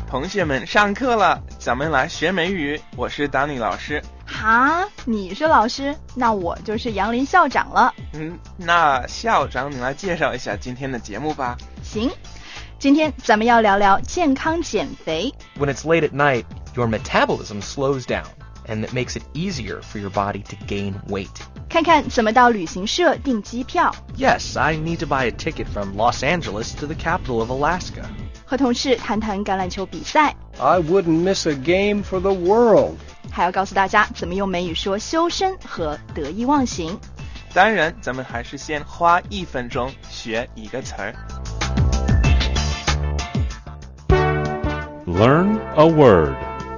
同学们上课了，咱们来学美语。我是 Danny 老师。 哈，你是老师，那我就是杨林校长了。 那校长你来介绍一下今天的节目吧。 行，今天咱们要聊聊健康减肥。 When it's late at night, your metabolism slows down, and it makes it easier for your body to gain weight. 看看怎么到旅行社订机票。 Yes, I need to buy a ticket from Los Angeles to the capital of Alaska. 和同事谈谈橄榄球比赛。 I wouldn't miss a game for the world. 还要告诉大家怎么用美语说修身和得意忘形。 当然，咱们还是先花1分钟学一个词儿。 Learn a word.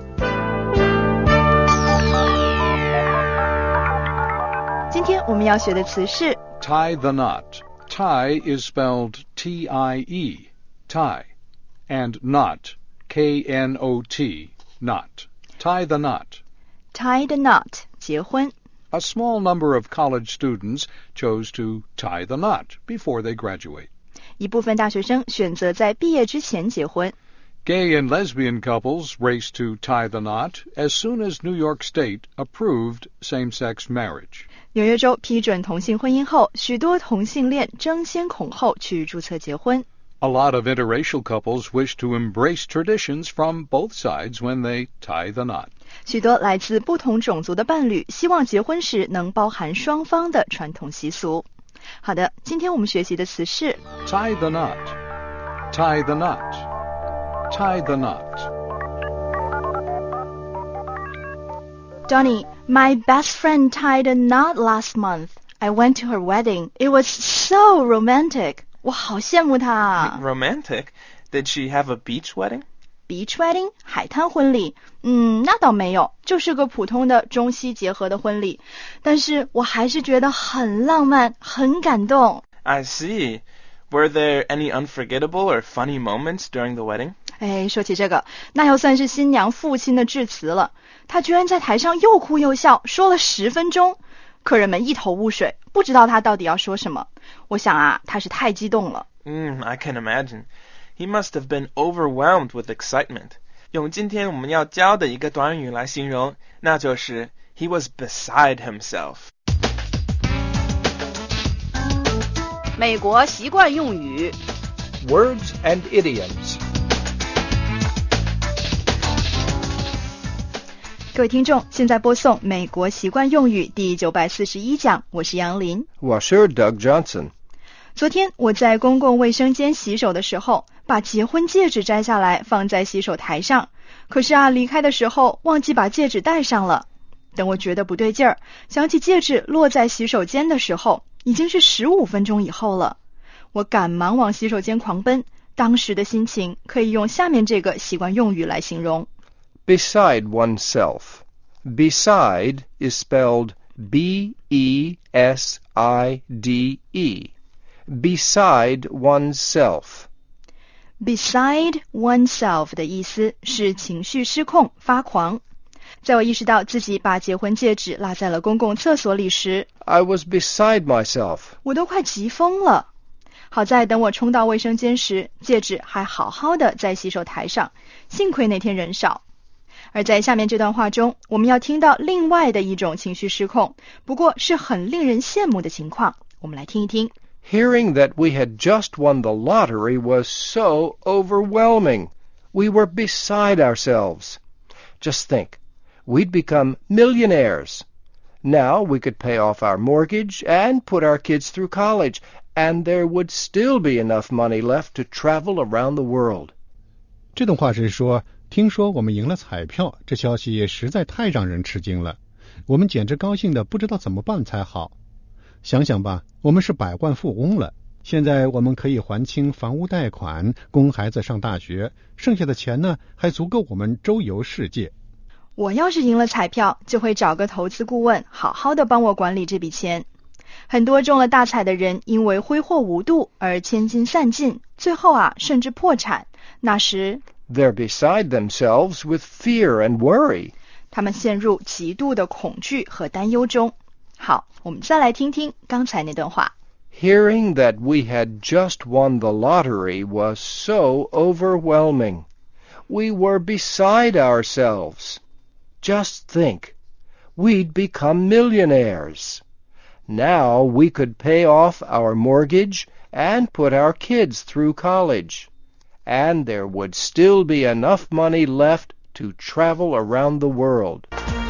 今天我们要学的词是 Tie the knot. Tie is spelled T-I-E, tie, and knot, K-N-O-T, knot. Tie the knot. tie the knot, 结婚。 A small number of college students chose to tie the knot before they graduate. 一部分大学生选择在毕业之前结婚。 Gay and lesbian couples raced to tie the knot as soon as New York State approved same-sex marriage. 纽约州批准同性婚姻后，许多同性恋争先恐后去注册结婚。 A lot of interracial couples wish to embrace traditions from both sides when they tie the knot. 许多来自不同种族的伴侣希望结婚时能包含双方的传统习俗。好的，今天我们学习的词是 Tie the knot. Tie the knot. Tie the knot. Donnie, my best friend tied a knot last month. I went to her wedding. It was so romantic. 我好羡慕她啊。 Romantic? Did she have a beach wedding? Beach wedding? 海滩婚礼？那倒没有，就是个普通的中西结合的婚礼。但是我还是觉得很浪漫，很感动。 I see. Were there any unforgettable or funny moments during the wedding? 说起这个，那要算是新娘父亲的致辞了。他居然在台上又哭又笑，说了10分钟。客人们一头雾水，不知道他到底要说什么。我想啊，他是太激动了。 I can imagine. He must have been overwhelmed with excitement. 用今天我们要教的一个短语来形容，那就是 he was beside himself. 美国习惯用语 Words and idioms. 各位听众，现在播送美国习惯用语第941讲，我是杨林。 我是 Doug Johnson. 昨天我在公共卫生间洗手的时候，把结婚戒指摘下来放在洗手台上，可是离开的时候忘记把戒指戴上了。等我觉得不对劲儿，想起戒指落在洗手间的时候，已经是15分钟以后了。我赶忙往洗手间狂奔，当时的心情可以用下面这个习惯用语来形容。 Beside oneself. Beside is spelled B-E-S-I-D-E. Beside oneself. Beside oneself 的意思是情绪失控、发狂。在我意识到自己把结婚戒指落在了公共厕所里时， I was beside myself. 我都快急疯了。好在等我冲到卫生间时，戒指还好好的在洗手台上，幸亏那天人少。而在下面这段话中，我们要听到另外的一种情绪失控，不过是很令人羡慕的情况。我们来听一听。 Hearing that we had just won the lottery was so overwhelming. We were beside ourselves. Just think, we'd become millionaires. Now we could pay off our mortgage and put our kids through college, and there would still be enough money left to travel around the world. 这段话是说，听说我们赢了彩票，这消息实在太让人吃惊了，我们简直高兴的不知道怎么办才好。想想吧，我们是百万富翁了，现在我们可以还清房屋贷款，供孩子上大学，剩下的钱呢，还足够我们周游世界。 我要是赢了彩票，就会找个投资顾问，好好的帮我管理这笔钱。很多中了大彩的人因为挥霍无度而千金散尽，最后甚至破产。那时 They're beside themselves with fear and worry. 他们陷入极度的恐惧和担忧中。好，我们再来听听刚才那段话。 Hearing that we had just won the lottery was so overwhelming. We were beside ourselves. Just think, we'd become millionaires. Now we could pay off our mortgage and put our kids through college. And there would still be enough money left to travel around the world.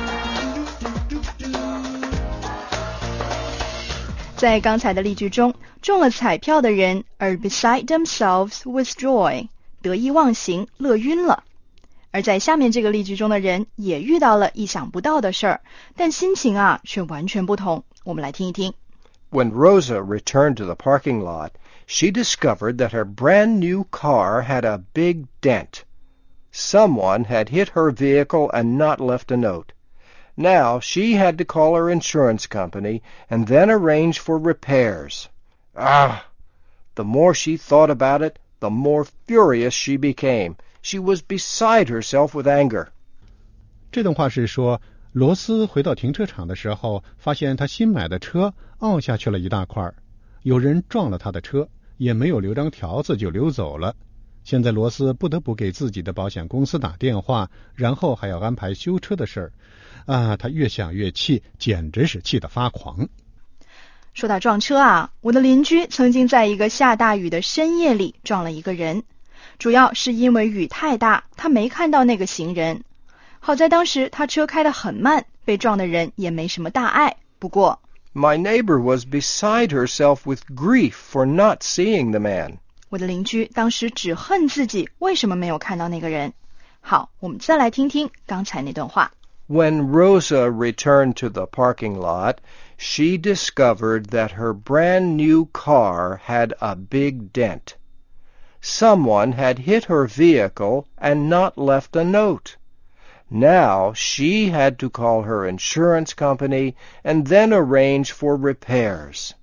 在刚才的例句中，中了彩票的人 are beside themselves with joy， 得意忘形，乐晕了。而在下面这个例句中的人也遇到了意想不到的事儿，但心情却完全不同。我们来听一听。 When Rosa returned to the parking lot, she discovered that her brand new car had a big dent. Someone had hit her vehicle and not left a note. Now she had to call her insurance company and then arrange for repairs. The more she thought about it, the more furious she became. She was beside herself with anger. 这段话是说，罗斯回到停车场的时候，发现他新买的车凹下去了一大块，有人撞了他的车，也没有留张条子就溜走了。现在罗斯不得不给自己的保险公司打电话，然后还要安排修车的事儿。他越想越气，简直是气得发狂。 说到撞车我的邻居曾经在一个下大雨的深夜里撞了一个人，主要是因为雨太大，他没看到那个行人。好在当时他车开得很慢，被撞的人也没什么大碍。不过 My neighbor was beside herself with grief for not seeing the man. 我的邻居当时只恨自己为什么没有看到那个人。好，我们再来听听刚才那段话。 When Rosa returned to the parking lot, she discovered that her brand new car had a big dent. Someone had hit her vehicle and not left a note. Now she had to call her insurance company and then arrange for repairs.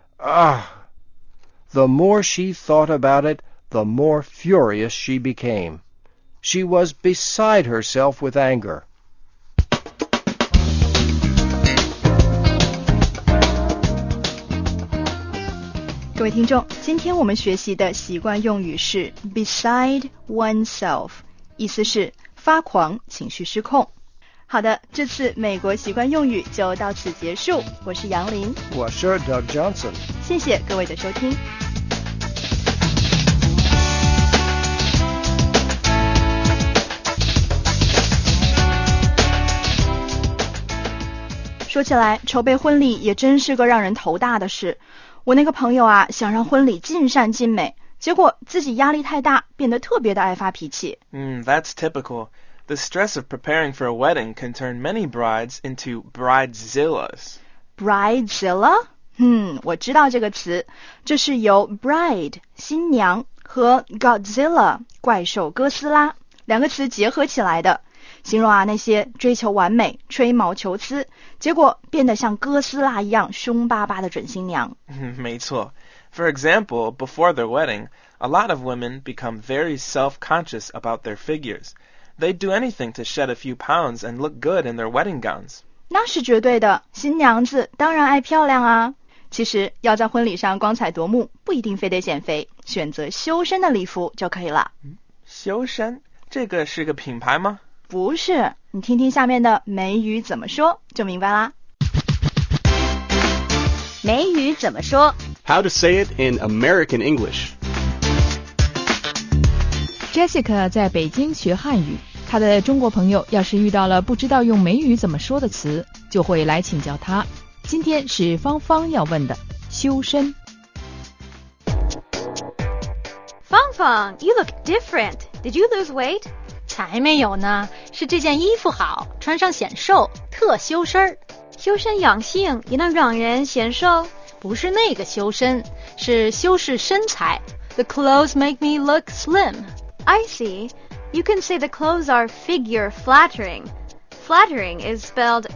The more she thought about it, the more furious she became. She was beside herself with anger. 各位听众，今天我们学习的习惯用语是 beside oneself， 意思是发狂，情绪失控。好的，这次美国习惯用语就到此结束。我是杨林， 我是 Doug Johnson。 谢谢各位的收听。说起来，筹备婚礼也真是个让人头大的事。我那个朋友想让婚礼尽善尽美，结果自己压力太大，变得特别的爱发脾气。 That's typical. The stress of preparing for a wedding can turn many brides into bridezillas. Bridezilla？ 我知道这个词，这是由 bride 新娘和 Godzilla 怪兽哥斯拉两个词结合起来的，形容那些追求完美、吹毛求疵，结果变得像哥斯拉一样凶巴巴的准新娘。 没错。For example, before their wedding, a lot of women become very self-conscious about their figures. They'd do anything to shed a few pounds and look good in their wedding gowns. 那是绝对的，新娘子当然爱漂亮其实要在婚礼上光彩夺目，不一定非得减肥，选择修身的礼服就可以了。 修身？这个是个品牌吗？ 不是，你听听下面的美语怎么说就明白啦。 美语怎么说？ How to say it in American English. Jessica 在北京学汉语，她的中国朋友要是遇到了不知道用美语怎么说的词，就会来请教她。今天是芳芳要问的修身。 芳芳 you look different. Did you lose weight? 才没有呢，是这件衣服好，穿上显瘦，特修身。 修身养性也能让人显瘦？ 不是那个修身，是修饰身材。The clothes make me look slim. I see. You can say the clothes are figure flattering. Flattering is spelled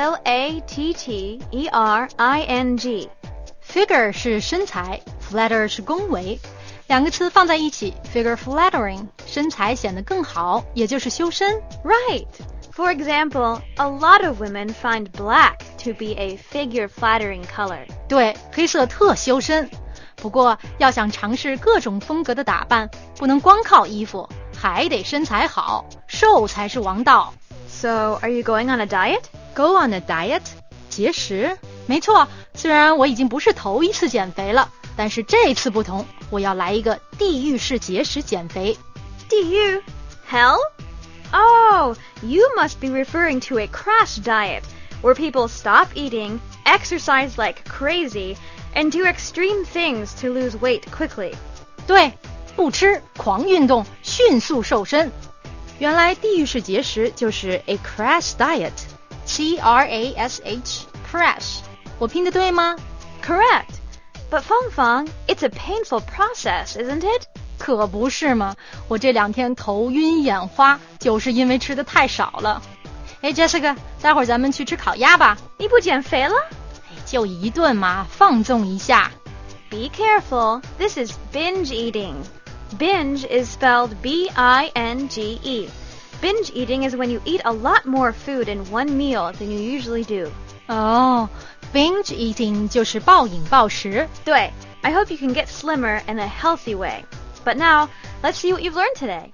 F-L-A-T-T-E-R-I-N-G. Figure 是身材， flatter 是恭维，两个词放在一起 figure flattering， 身材显得更好，也就是修身。 Right. For example, a lot of women find black to be a figure flattering color. 对，黑色特修身。不过要想尝试各种风格的打扮，不能光靠衣服， 还得身材好，瘦才是王道。 So, are you going on a diet? Go on a diet? 节食？没错，虽然我已经不是头一次减肥了，但是这次不同，我要来一个地狱式节食减肥。 地狱? Hell? Oh, you must be referring to a crash diet, where people stop eating, exercise like crazy, and do extreme things to lose weight quickly. 对，不吃，狂运动，迅速瘦身。原来地狱式节食就是 a crash diet， C-R-A-S-H, crash。我拼得对吗？ Correct. But Fangfang, it's a painful process, isn't it? 可不是嘛，我这2天头晕眼花，就是因为吃得太少了。哎 ，Jessica， 待会儿咱们去吃烤鸭吧。 你不减肥了？ 就一顿嘛，放纵一下。 Be careful. This is binge eating. Binge is spelled B-I-N-G-E. Binge eating is when you eat a lot more food in one meal than you usually do. 哦 binge eating 就是暴饮暴食。 对 I hope you can get slimmer in a healthy way. But now, let's see what you've learned today.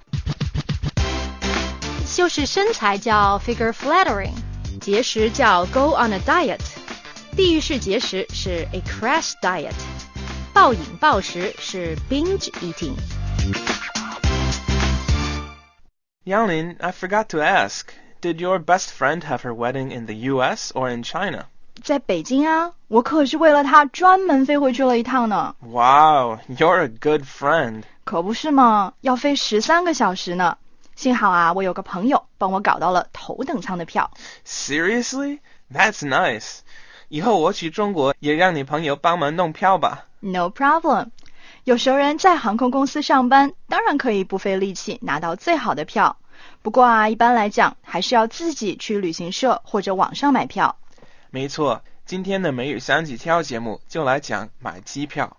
修饰身材叫 figure flattering， 节食叫 go on a diet， 地狱式节食是 a crash diet， 暴饮暴食是 binge eating。 Yanglin, I forgot to ask, did your best friend have her wedding in the US or in China? 在北京啊，我可是为了他专门飞回去了一趟呢。 Wow, you're a good friend. 可不是嘛，要飞13个小时呢。幸好啊，我有个朋友帮我搞到了头等舱的票。 Seriously? That's nice. 以后我去中国也让你朋友帮忙弄票吧。 No problem. 有熟人在航空公司上班，当然可以不费力气拿到最好的票。不过啊，一般来讲还是要自己去旅行社或者网上买票。 没错，今天的每日三级跳节目就来讲买机票。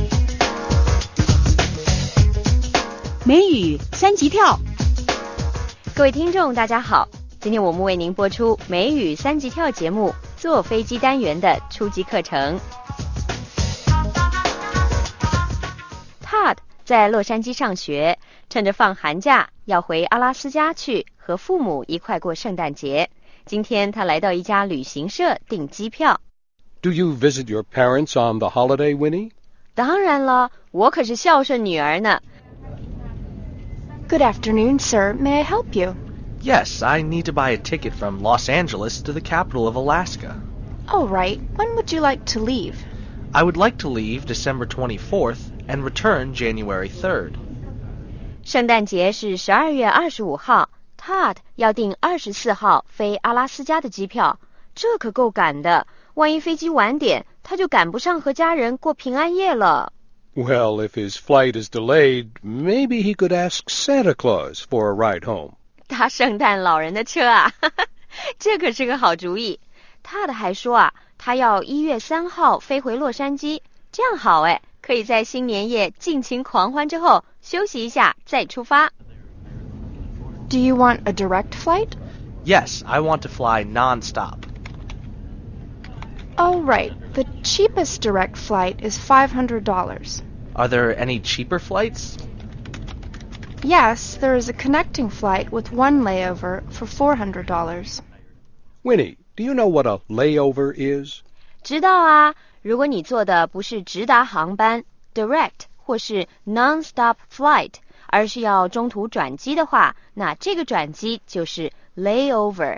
梅雨三级跳， 各位听众大家好，今天我们为您播出梅雨三级跳节目坐飞机单元的初级课程。Todd 在洛杉矶上学，趁着放寒假要回阿拉斯加去和父母一块过圣诞节。今天他来到一家旅行社订机票。 Do you visit your parents on the holiday, Winnie? 当然了，我可是孝顺女儿呢。 Good afternoon, sir. May I help you? Yes, I need to buy a ticket from Los Angeles to the capital of Alaska. All right. When would you like to leave? I would like to leave December 24th and return January 3rd. 圣诞节是12月25号。Todd 要订24号飞阿拉斯加的机票，这可够赶的，万一飞机晚点，他就赶不上和家人过平安夜了。 Well, if his flight is delayed, maybe he could ask Santa Claus for a ride home. 搭圣诞老人的车啊，这可是个好主意。Todd 还说啊，他要1月3号飞回洛杉矶，这样好哎，可以在新年夜尽情狂欢之后休息一下再出发。 Do you want a direct flight? Yes, I want to fly non-stop. All right. The cheapest direct flight is $500. Are there any cheaper flights? Yes, there is a connecting flight with one layover for $400. Winnie, do you know what a layover is? 知道啊，如果你坐的不是直达航班 direct 或是 non-stop flight，而是要中途转机的话，那这个转机就是 layover,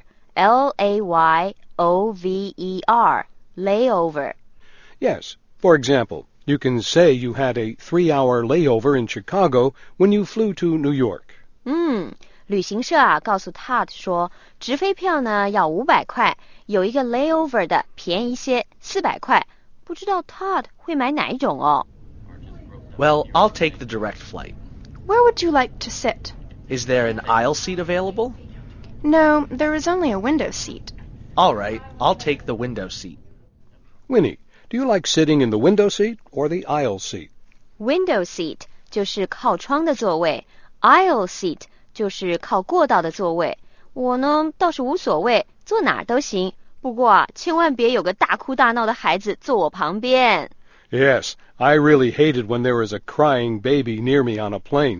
L-A-Y-O-V-E-R, layover. Yes. For example, you can say you had a 3-hour layover in Chicago when you flew to New York. 旅行社啊告诉 Todd 说，直飞票呢要500块，有一个 layover 的便宜些400块，不知道 Todd 会买哪一种哦。 Well, I'll take the direct flight. Where would you like to sit? Is there an aisle seat available? No, there is only a window seat. All right, I'll take the window seat. Winnie, do you like sitting in the window seat or the aisle seat? Window seat 就是靠窗的座位， aisle seat 就是靠过道的座位。我呢倒是无所谓，坐哪儿都行。不过啊，千万别有个大哭大闹的孩子坐我旁边。 Yes, I really hated when there was a crying baby near me on a plane.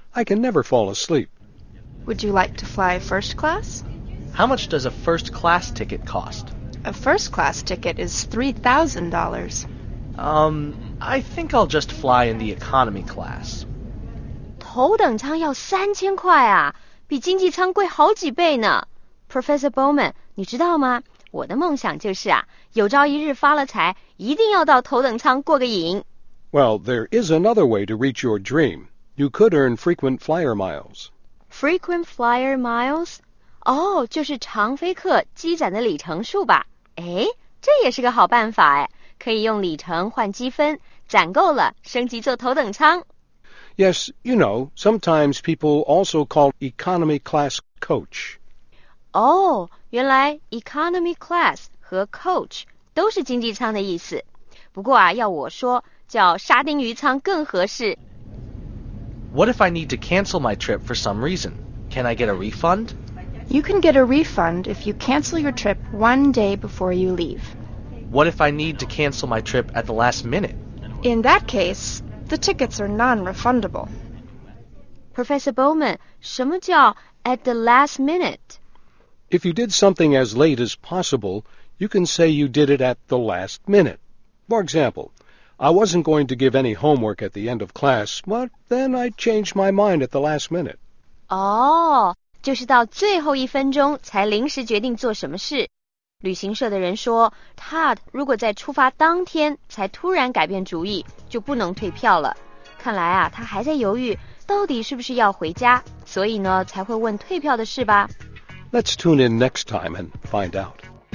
I can never fall asleep. Would you like to fly first class? How much does a first class ticket cost? A first class ticket is $3,000. I think I'll just fly in the economy class. 头等舱要3000块啊，比经济舱贵好几倍呢。Professor Bowman， 你知道吗？我的梦想就是啊，有朝一日发了财，一定要到头等舱过个瘾。 Well, there is another way to reach your dream. You could earn frequent flyer miles. Frequent flyer miles？ 哦，就是常飞客积攒的里程数吧？诶，这也是个好办法诶，可以用里程换积分，攒够了升级做头等舱。 Yes, you know, sometimes people also call economy class coach. 哦，原来 economy class 和 coach 都是经济舱的意思。不过啊，要我说，叫沙丁鱼舱更合适。 What if I need to cancel my trip for some reason? Can I get a refund? You can get a refund if you cancel your trip one day before you leave. What if I need to cancel my trip at the last minute? In that case, the tickets are non-refundable. Professor Bowman， 什么叫 at the last minute？ If you did something as late as possible, you can say you did it at the last minute. For example, I wasn't going to give any homework at the end of class, but then I changed my mind at the last minute. 哦，就是到最后1分钟才临时决定做什么事。旅行社的人说 Todd 如果在出发当天才突然改变主意，就不能退票了。看来啊，他还在犹豫到底是不是要回家，所以呢才会问退票的事吧。 Let's tune in next time and find out.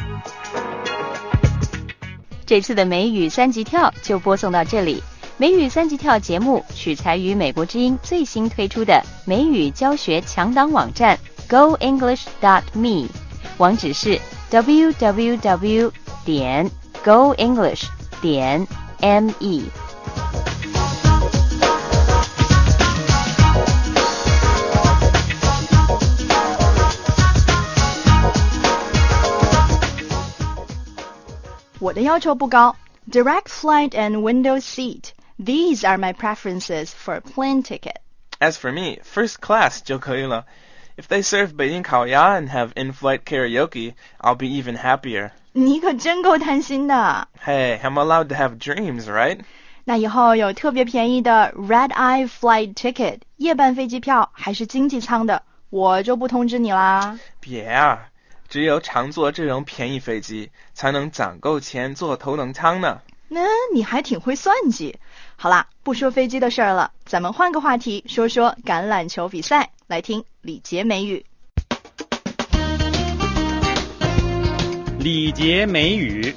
这次的美语3级跳就播送到这里。美语3级跳节目取材于美国之音最新推出的美语教学强档网站 goenglish.me， 网址是 www.goenglish.me。 我的要求不高 ，direct flight and window seat. These are my preferences for a plane ticket. As for me, first class 就可以了。If they serve 北京烤鸭 and have in-flight karaoke, I'll be even happier. 你可真够贪心的。 Hey, I'm allowed to have dreams, right? 那以后有特别便宜的 red-eye flight ticket 夜班飞机票还是经济舱的，我就不通知你啦。 别啊，只有常坐这种便宜飞机，才能攒够钱坐头等舱呢。 那你还挺会算计。好啦，不说飞机的事儿了，咱们换个话题，说说橄榄球比赛。来听礼节美语。 礼节美语。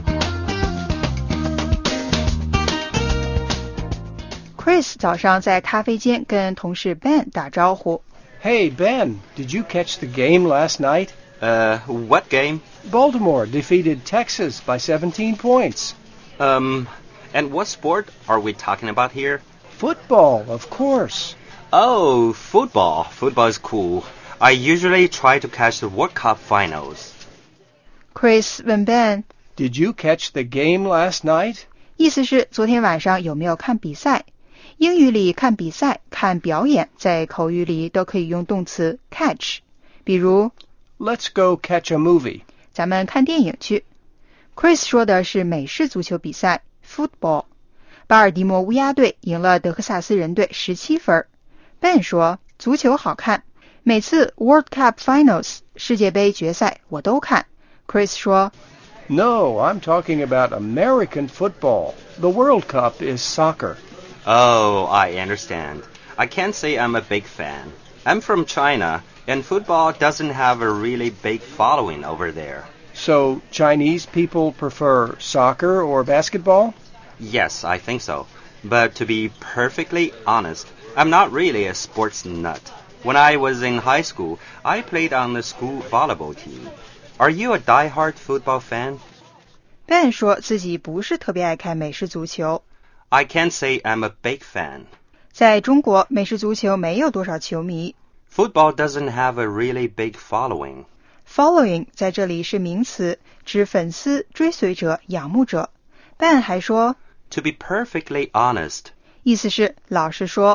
Chris 早上在咖啡间跟同事 Ben 打招呼。 Hey, Ben, did you catch the game last night? What game? Baltimore defeated Texas by 17 points. And what sport are we talking about here? Football, of course. Oh, football. Football is cool. I usually try to catch the World Cup finals. Chris 问 Ben, Did you catch the game last night? 意思是昨天晚上有没有看比赛？英语里看比赛、看表演，在口语里都可以用动词 catch。比如 Let's go catch a movie. 咱们看电影去。Chris 说的是美式足球比赛 football。巴尔的摩乌鸦队赢了德克萨斯人队17分。Ben 说足球好看，每次 World Cup Finals 世界杯决赛我都看。Chris 说 No, I'm talking about American football. The World Cup is soccer. Oh, I understand. I can't say I'm a big fan. I'm from China, and football doesn't have a really big following over there. So Chinese people prefer soccer or basketball? Yes, I think so. But to be perfectly honest, I'm not really a sports nut. When I was in high school, I played on the school volleyball team. Are you a die-hard football fan? Ben 说自己不是特别爱看美式足球。 I can't say I'm a big fan. 在中国，美式足球没有多少球迷。 Football doesn't have a really big following. Following 在这里是名词，指粉丝、追随者、仰慕者。Ben 还说 To be perfectly honest. 意思是老实说。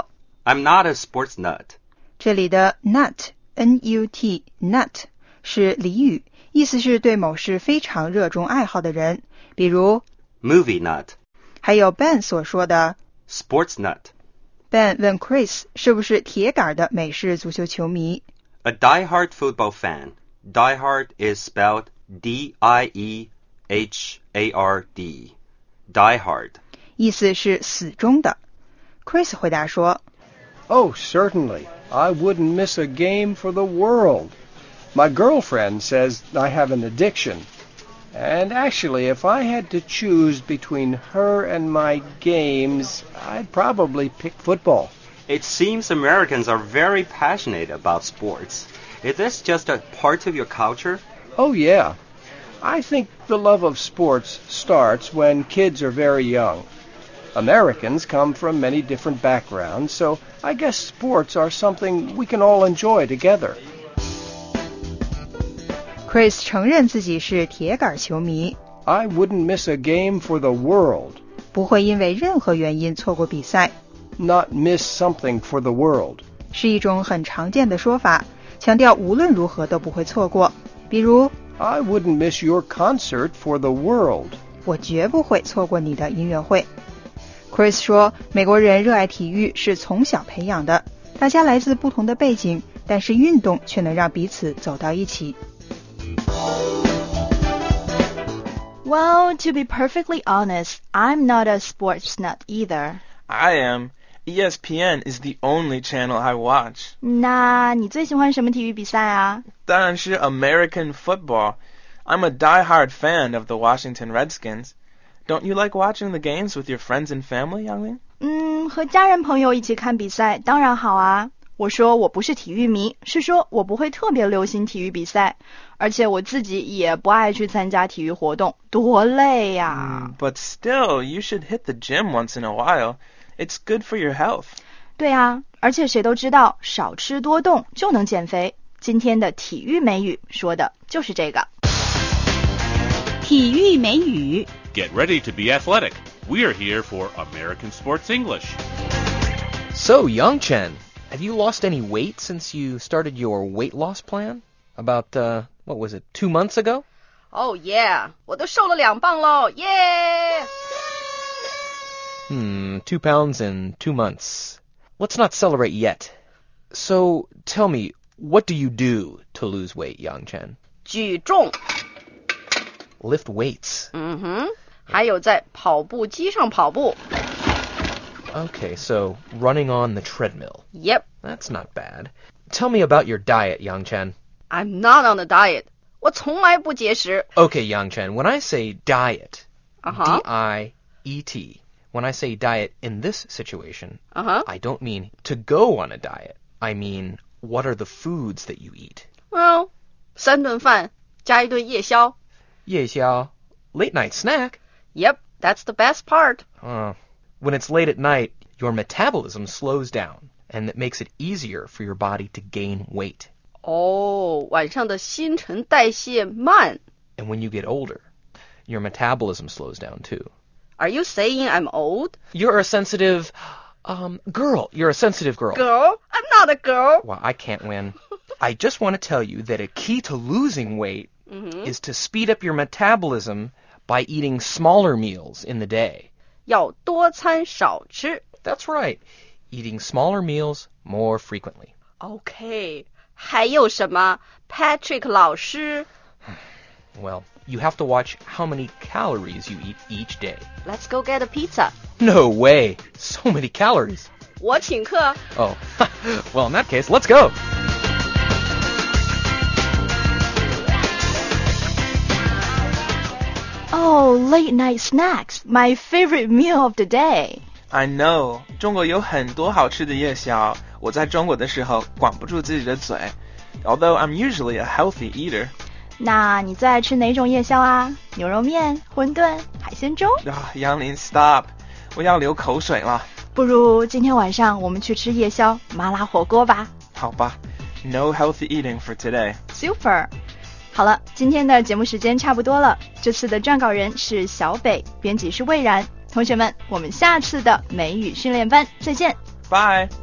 I'm not a sports nut. 这里的 nut N-U-T nut 是俚语，意思是对某事非常热衷爱好的人，比如 movie nut. 还有 Ben 所说的 sports nut. Ben 问 Chris 是不是铁杆的美式足球球迷。 A diehard football fan. Diehard is spelled D-I-E-H-A-R-D. Diehard. 意思是死忠的。Chris 回答说 Oh, certainly. I wouldn't miss a game for the world. My girlfriend says I have an addiction. And actually, if I had to choose between her and my games, I'd probably pick football. It seems Americans are very passionate about sports. Is this just a part of your culture? Oh, yeah. I think the love of sports starts when kids are very young. Americans come from many different backgrounds, so I guess sports are something we can all enjoy together. Chris 承认自己是铁杆球迷。 I wouldn't miss a game for the world. 不会因为任何原因错过比赛。 Not miss something for the world. 是一种很常见的说法，强调无论如何都不会错过。比如 I wouldn't miss your concert for the world. 我绝不会错过你的音乐会。Chris 说，美国人热爱体育是从小培养的，大家来自不同的背景，但是运动却能让彼此走到一起。 Well, to be perfectly honest, I'm not a sports nut either. I am. ESPN is the only channel I watch. 那你最喜欢什么体育比赛啊？ 当然是 American football. I'm a diehard fan of the Washington Redskins. Don't you like watching the games with your friends and family, Yang Ling? 和家人朋友一起看比赛当然好啊。我说我不是体育迷，是说我不会特别留心体育比赛，而且我自己也不爱去参加体育活动，多累呀。 But still, you should hit the gym once in a while. It's good for your health. 对啊，而且谁都知道少吃多动就能减肥。今天的体育美语说的就是这个。 体育美语 Get ready to be athletic. We are here for American Sports English. So, Yang-Chen,Have you lost any weight since you started your weight loss plan? About, what was it, 2 months ago? Oh yeah, 我都瘦了2磅咯 yeah! 2 pounds in 2 months. Let's not celebrate yet. So, tell me, what do you do to lose weight, Yang-Chen? 举重 Lift weights. 还有在跑步机上跑步 Okay, so running on the treadmill. Yep. That's not bad. Tell me about your diet, Yang-Chen. I'm not on a diet. 我从来不节食 Okay, Yang-Chen, when I say diet, D-I-E-T, when I say diet in this situation, I don't mean to go on a diet. I mean, what are the foods that you eat? Well, 3顿饭加一顿夜宵夜宵 Late night snack? Yep, that's the best part. When it's late at night, your metabolism slows down, and it makes it easier for your body to gain weight. 晚上的新陈代谢慢 And when you get older, your metabolism slows down too. Are you saying I'm old? You're a sensitive, girl. You're a sensitive girl. Girl? I'm not a girl. Well, I can't win. I just want to tell you that a key to losing weight is to speed up your metabolism by eating smaller meals in the day. 要多餐少吃 That's right. Eating smaller meals more frequently. Okay. 还有什么 Patrick 老师 Well, you have to watch how many calories you eat each day. Let's go get a pizza. No way. So many calories. 我请客 Oh, well, in that case, let's go. Oh, late night snacks, my favorite meal of the day. I know. 中国有很多好吃的夜宵。我在中国的时候管不住自己的嘴。Although I'm usually a healthy eater. 那你最爱吃哪种夜宵啊？牛肉面、馄饨、海鲜粥？ 杨林 stop， 我要流口水了。 不如今天晚上我们去吃夜宵麻辣火锅吧。 好吧 ，No healthy eating for today. Super。好了，今天的节目时间差不多了。这次的撰稿人是小北，编辑是魏然。同学们，我们下次的美语训练班再见。 Bye。